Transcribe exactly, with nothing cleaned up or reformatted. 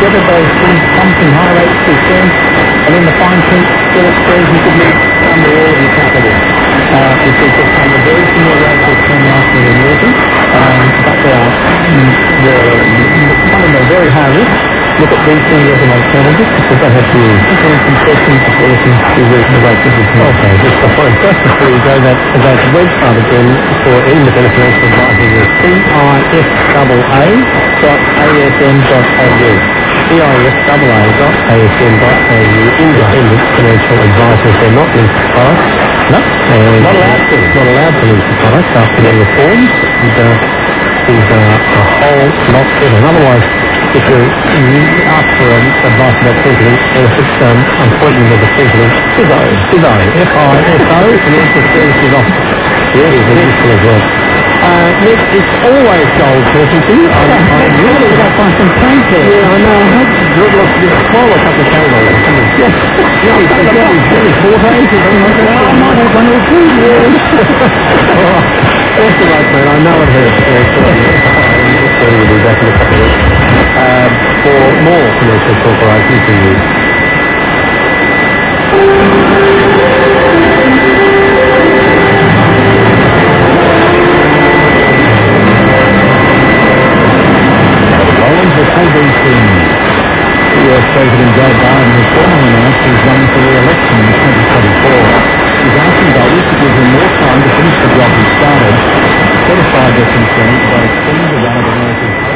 together those things come from high rates of return, and in the fine print still express you could live under all of your capital. Uh, which is just under very similar rates of return last year in Northern, um, but they are mm, one of them very high risk. Look at these things as an alternative because they have to implement some questions before looking to reasonable rates of return. Okay, just before, just before you go, that, that website again for independent financial advisors is C I S A A dot A S M dot A U. C I S A A dot A S M dot A U. Independent financial advisors. They're not linked to products. No, And not allowed to. Not allowed to link to products after their reforms. And, uh, is uh, a whole lot better. And otherwise, if you ask for um, advice about president benefits, um, I'm pointing to the president. Fizzo. Fizzo. F I S O. Financial Services Office. Yeah, it is a useful as well. Uh, Nick, it's always gold talking to you. I, I really got to find some change there. Yeah, I know. I hope you look, you smile a couple of candles or something. Yeah. Really, really four days or something like that. Well, I might have one or two. That's all right, man. I know it hurts. Yeah, it's all right. So we'll be back in a couple of weeks. Um, for more commercial corporations to use. Rollins with A B C News. U S President Joe Biden has formally announced he's running for re-election in twenty twenty-four. He's asking voters to give him more time to finish the job he started, set aside their concerns about extending the run of America's